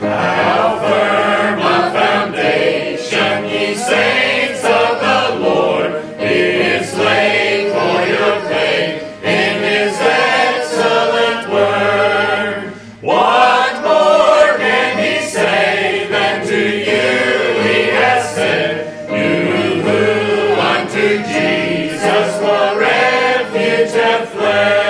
How firm a foundation, ye saints of the Lord, is laid for your faith in His excellent word. What more can He say than to you He has said, you who unto Jesus for refuge have fled?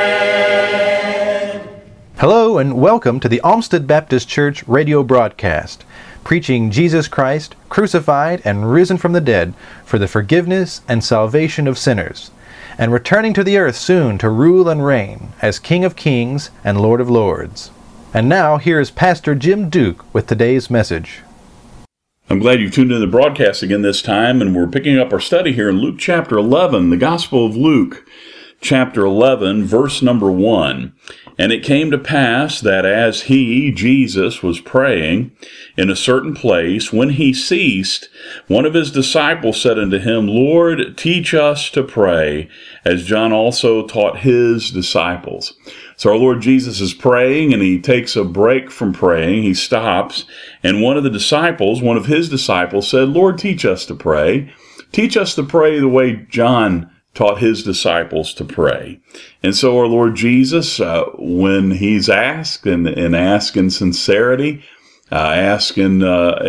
Hello and welcome to the Olmsted Baptist Church radio broadcast, preaching Jesus Christ, crucified and risen from the dead for the forgiveness and salvation of sinners, and returning to the earth soon to rule and reign as King of Kings and Lord of Lords. And now here is Pastor Jim Duke with today's message. I'm glad you've tuned in to the broadcast again this time, and we're picking up our study here in Luke chapter 11, the Gospel of Luke, chapter 11, verse number 1. And it came to pass that as he, Jesus, was praying in a certain place, when he ceased, one of his disciples said unto him, Lord, teach us to pray, as John also taught his disciples. So our Lord Jesus is praying, and he takes a break from praying. He stops, and one of his disciples said, Lord, teach us to pray. Teach us to pray the way John taught his disciples to pray. And so our Lord Jesus, when he's asked, and asked in sincerity, asked in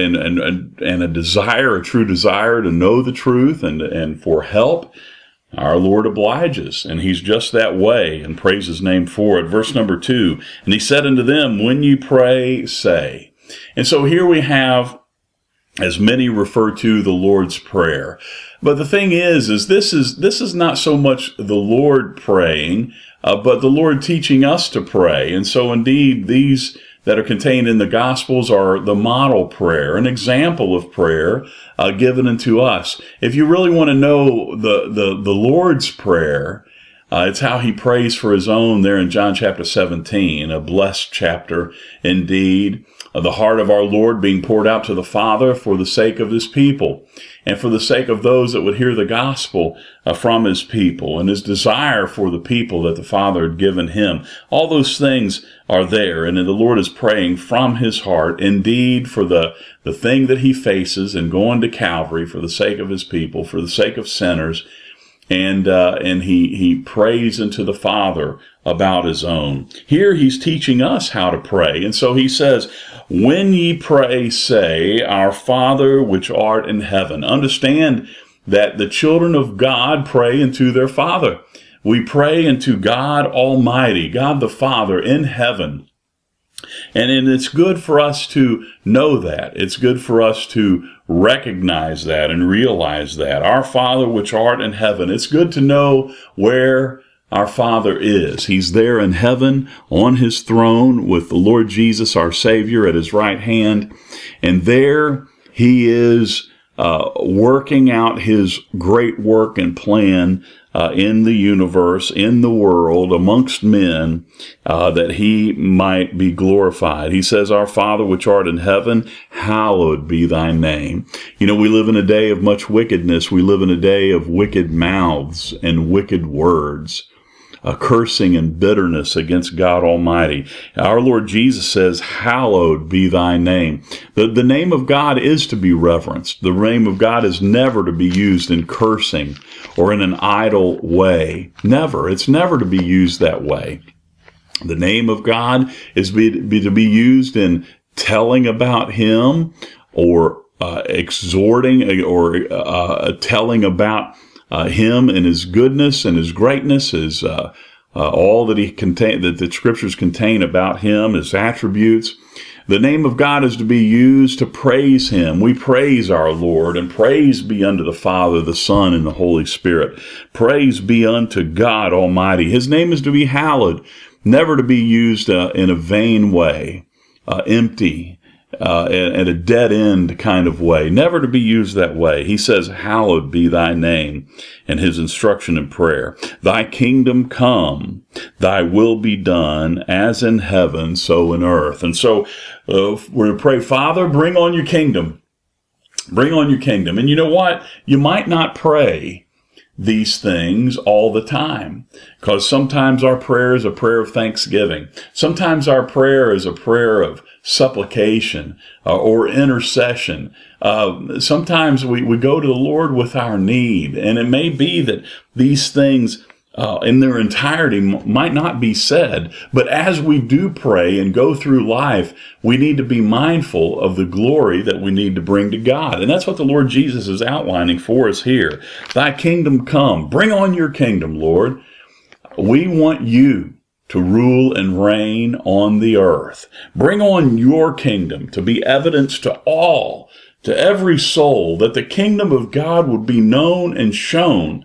a desire, a true desire to know the truth and for help, our Lord obliges, and he's just that way, and praise his name for it. Verse number 2, and he said unto them, when you pray, say. And so here we have, as many refer to, the Lord's Prayer. But the thing is this is not so much the Lord praying, but the Lord teaching us to pray. And so indeed, these that are contained in the Gospels are the model prayer, an example of prayer given unto us. If you really want to know the Lord's Prayer, it's how he prays for his own there in John chapter 17, a blessed chapter indeed. The heart of our Lord being poured out to the Father for the sake of his people, and for the sake of those that would hear the gospel from his people, and his desire for the people that the Father had given him. All those things are there, and the Lord is praying from his heart, indeed, for the thing that he faces and going to Calvary for the sake of his people, for the sake of sinners. And he prays unto the Father about his own. Here he's teaching us how to pray. And so he says, when ye pray, say, Our Father which art in heaven. Understand that the children of God pray unto their Father. We pray unto God Almighty, God the Father in heaven. And it's good for us to know that. It's good for us to recognize that and realize that. Our Father which art in heaven. It's good to know where our Father is. He's there in heaven on his throne with the Lord Jesus, our Savior, at his right hand. And there he is working out his great work and plan in the universe, in the world, amongst men, that he might be glorified. He says, Our Father which art in heaven, hallowed be thy name. You know, we live in a day of much wickedness. We live in a day of wicked mouths and wicked words, cursing and bitterness against God Almighty. Our Lord Jesus says, hallowed be thy name. The name of God is to be reverenced. The name of God is never to be used in cursing or in an idle way. Never. It's never to be used that way. The name of God is to be used in telling about him, or exhorting, or telling about him and his goodness and his greatness, his all that that the scriptures contain about him, his attributes. The name of God is to be used to praise him. We praise our Lord, and praise be unto the Father, the Son, and the Holy Spirit. Praise be unto God Almighty. His name is to be hallowed, never to be used in a vain way, empty, at a dead end kind of way, never to be used that way. He says, hallowed be thy name, and his instruction in prayer. Thy kingdom come, thy will be done, as in heaven, so in earth. And so we're going to pray, Father, bring on your kingdom. Bring on your kingdom. And you know what? You might not pray these things all the time, because sometimes our prayer is a prayer of thanksgiving. Sometimes our prayer is a prayer of supplication or intercession. Sometimes we go to the Lord with our need, and it may be that these things in their entirety might not be said, but as we do pray and go through life, we need to be mindful of the glory that we need to bring to God. And that's what the Lord Jesus is outlining for us here. Thy kingdom come. Bring on your kingdom, Lord. We want you to rule and reign on the earth. Bring on your kingdom to be evidence to all, to every soul, that the kingdom of God would be known and shown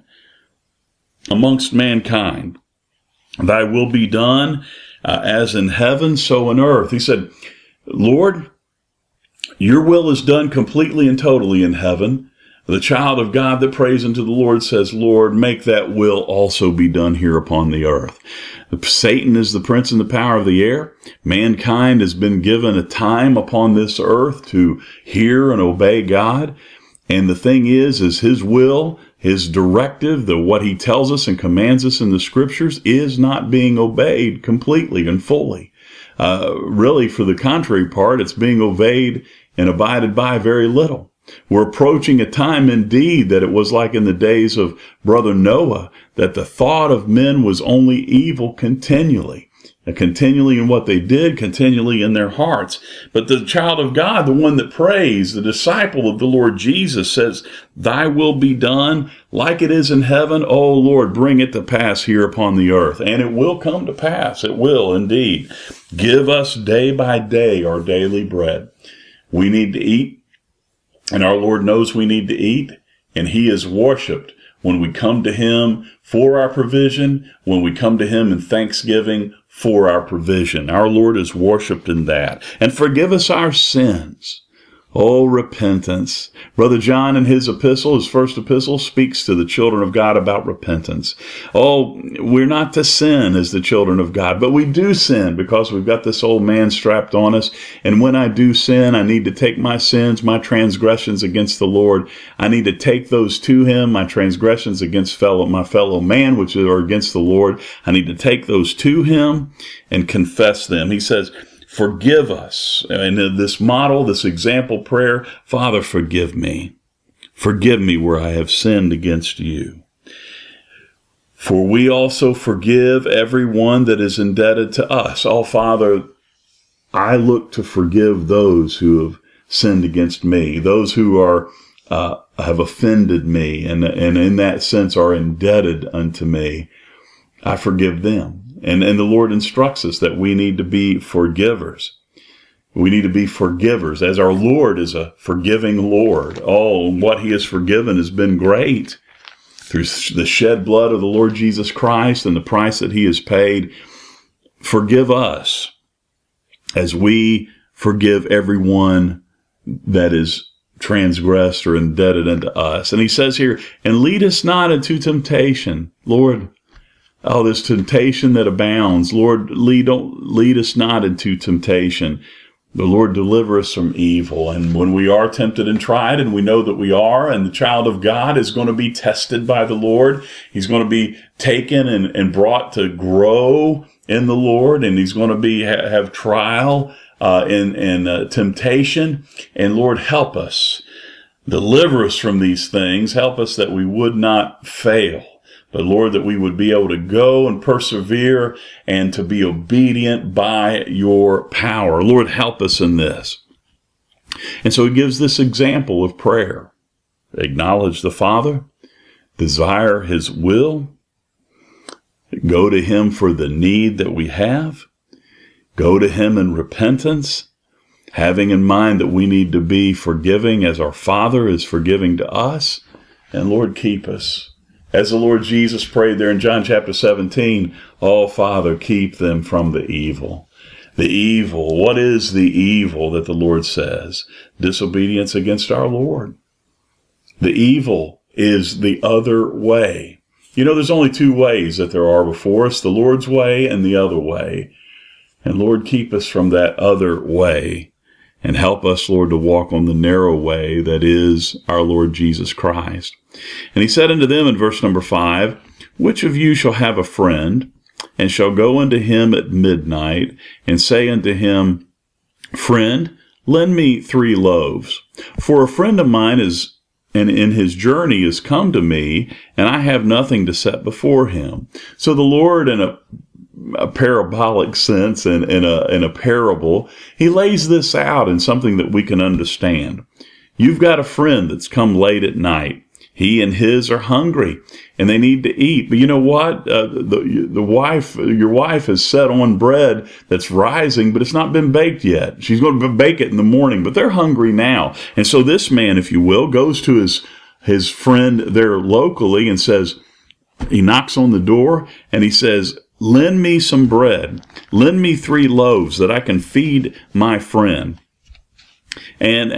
amongst mankind. Thy will be done as in heaven, so in earth. He said, Lord, your will is done completely and totally in heaven. The child of God that prays unto the Lord says, Lord, make that will also be done here upon the earth. Satan is the prince and the power of the air. Mankind has been given a time upon this earth to hear and obey God. And the thing is his will, his directive, what he tells us and commands us in the scriptures is not being obeyed completely and fully. Really, for the contrary part, it's being obeyed and abided by very little. We're approaching a time indeed that it was like in the days of Brother Noah, that the thought of men was only evil continually. Continually in what they did, continually in their hearts. But the child of God, the one that prays, the disciple of the Lord Jesus, says, Thy will be done like it is in heaven. O Lord, bring it to pass here upon the earth. And it will come to pass. It will indeed. Give us day by day our daily bread. We need to eat, and our Lord knows we need to eat, and he is worshiped when we come to him for our provision, when we come to him in thanksgiving for our provision. Our Lord is worshiped in that. And forgive us our sins. Oh, repentance. Brother John in his epistle, his first epistle, speaks to the children of God about repentance. Oh, we're not to sin as the children of God, but we do sin because we've got this old man strapped on us. And when I do sin, I need to take my sins, my transgressions against the Lord. I need to take those to him, my transgressions against my fellow man, which are against the Lord. I need to take those to him and confess them. He says, forgive us. And this model, this example prayer, Father, forgive me. Forgive me where I have sinned against you. For we also forgive everyone that is indebted to us. Oh, Father, I look to forgive those who have sinned against me, those who have offended me, and in that sense are indebted unto me. I forgive them. And the Lord instructs us that we need to be forgivers. We need to be forgivers, as our Lord is a forgiving Lord. Oh, what he has forgiven has been great. Through the shed blood of the Lord Jesus Christ and the price that he has paid, forgive us as we forgive everyone that is transgressed or indebted unto us. And he says here, and lead us not into temptation, Lord. Oh, this temptation that abounds. Lord, don't lead us not into temptation. The Lord deliver us from evil. And when we are tempted and tried, and we know that we are, and the child of God is going to be tested by the Lord, he's going to be taken and brought to grow in the Lord, and he's going to have trial and temptation. And Lord, help us. Deliver us from these things. Help us that we would not fail. But Lord, that we would be able to go and persevere and to be obedient by your power. Lord, help us in this. And so he gives this example of prayer. Acknowledge the Father, desire his will, go to him for the need that we have, go to him in repentance, having in mind that we need to be forgiving as our Father is forgiving to us. And Lord, keep us. As the Lord Jesus prayed there in John chapter 17, oh, Father, keep them from the evil. The evil. What is the evil that the Lord says? Disobedience against our Lord. The evil is the other way. You know, there's only two ways that there are before us, the Lord's way and the other way. And Lord, keep us from that other way. And help us, Lord, to walk on the narrow way that is our Lord Jesus Christ. And he said unto them in verse number 5, which of you shall have a friend, and shall go unto him at midnight, and say unto him, Friend, lend me 3 loaves. For a friend of mine and in his journey is come to me, and I have nothing to set before him. So the Lord, in a parabolic sense and in a parable, he lays this out in something that we can understand. You've got a friend that's come late at night. He and his are hungry, and they need to eat. But you know what? Your wife has set on bread that's rising, but it's not been baked yet. She's going to bake it in the morning, but they're hungry now. And so this man, if you will, goes to his friend there locally and says, he knocks on the door, and he says, lend me some bread. Lend me 3 loaves that I can feed my friend. And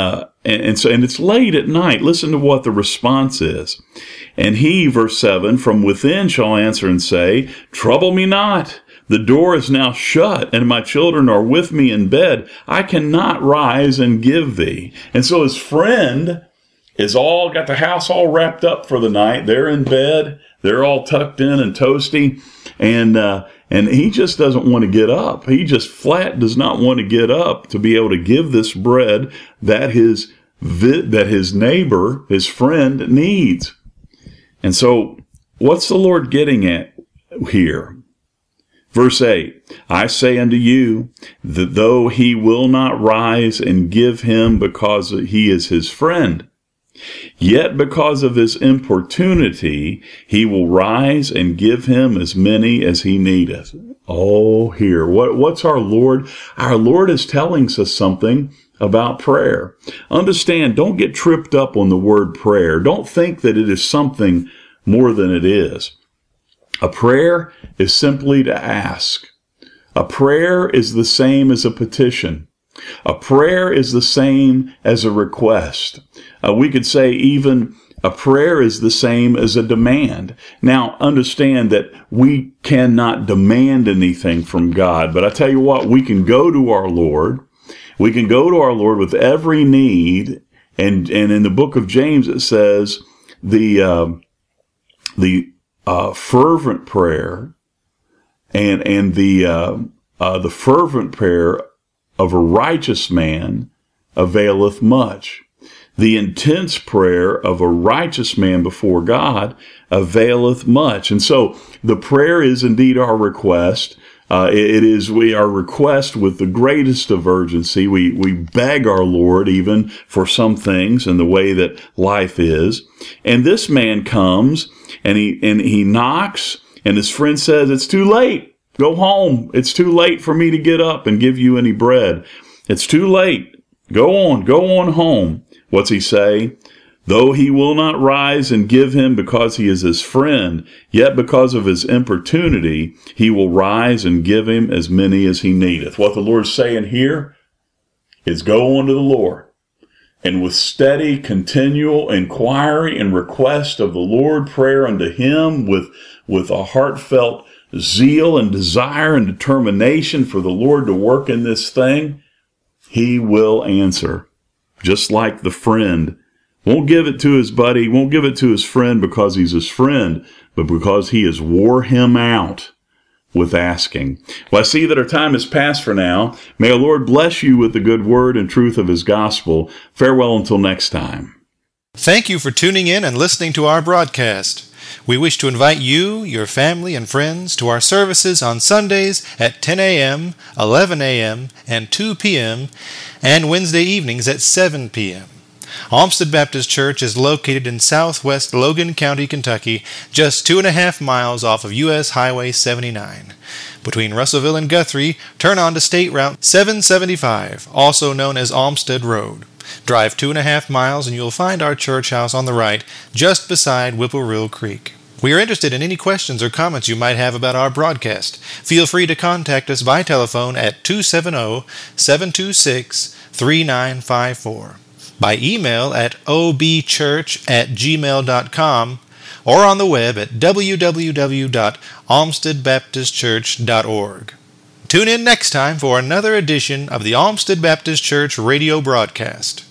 it's late at night. Listen to what the response is. And he, verse 7, from within shall answer and say, Trouble me not. The door is now shut, and my children are with me in bed. I cannot rise and give thee. And so his friend is got the house all wrapped up for the night. They're in bed. They're all tucked in and toasty. And he just doesn't want to get up. He just flat does not want to get up to be able to give this bread that his neighbor, his friend, needs. And so what's the Lord getting at here? Verse 8, I say unto you that though he will not rise and give him because he is his friend, yet because of his importunity, he will rise and give him as many as he needeth. Oh, here. What's our Lord? Our Lord is telling us something about prayer. Understand, don't get tripped up on the word prayer. Don't think that it is something more than it is. A prayer is simply to ask. A prayer is the same as a petition. A prayer is the same as a request. We could say even a prayer is the same as a demand. Now, understand that we cannot demand anything from God, but I tell you what, we can go to our Lord. We can go to our Lord with every need, and in the book of James it says the fervent prayer and the fervent prayer of a righteous man availeth much. The intense prayer of a righteous man before God availeth much. And so the prayer is indeed our request. It is our request with the greatest of urgency. We beg our Lord even for some things in the way that life is. And this man comes and he knocks, and his friend says, it's too late. Go home. It's too late for me to get up and give you any bread. It's too late. Go on home. What's he say? Though he will not rise and give him because he is his friend, yet because of his importunity, he will rise and give him as many as he needeth. What the Lord's saying here is go unto the Lord, and with steady, continual inquiry and request of the Lord, prayer unto him with a heartfelt zeal and desire and determination for the Lord to work in this thing, he will answer. Just like the friend won't give it to his buddy, won't give it to his friend because he's his friend, but because he has wore him out with asking. Well, I see that our time has passed for now. May the Lord bless you with the good word and truth of his gospel. Farewell until next time. Thank you for tuning in and listening to our broadcast. We wish to invite you, your family, and friends to our services on Sundays at 10 a.m., 11 a.m., and 2 p.m., and Wednesday evenings at 7 p.m. Olmsted Baptist Church is located in southwest Logan County, Kentucky, just 2.5 miles off of U.S. Highway 79. Between Russellville and Guthrie, turn on to State Route 775, also known as Olmsted Road. Drive 2.5 miles and you'll find our church house on the right, just beside Whippoorwill Creek. We are interested in any questions or comments you might have about our broadcast. Feel free to contact us by telephone at 270-726-3954, by email at obchurch@gmail.com, or on the web at www.olmstedbaptistchurch.org. Tune in next time for another edition of the Olmsted Baptist Church radio broadcast.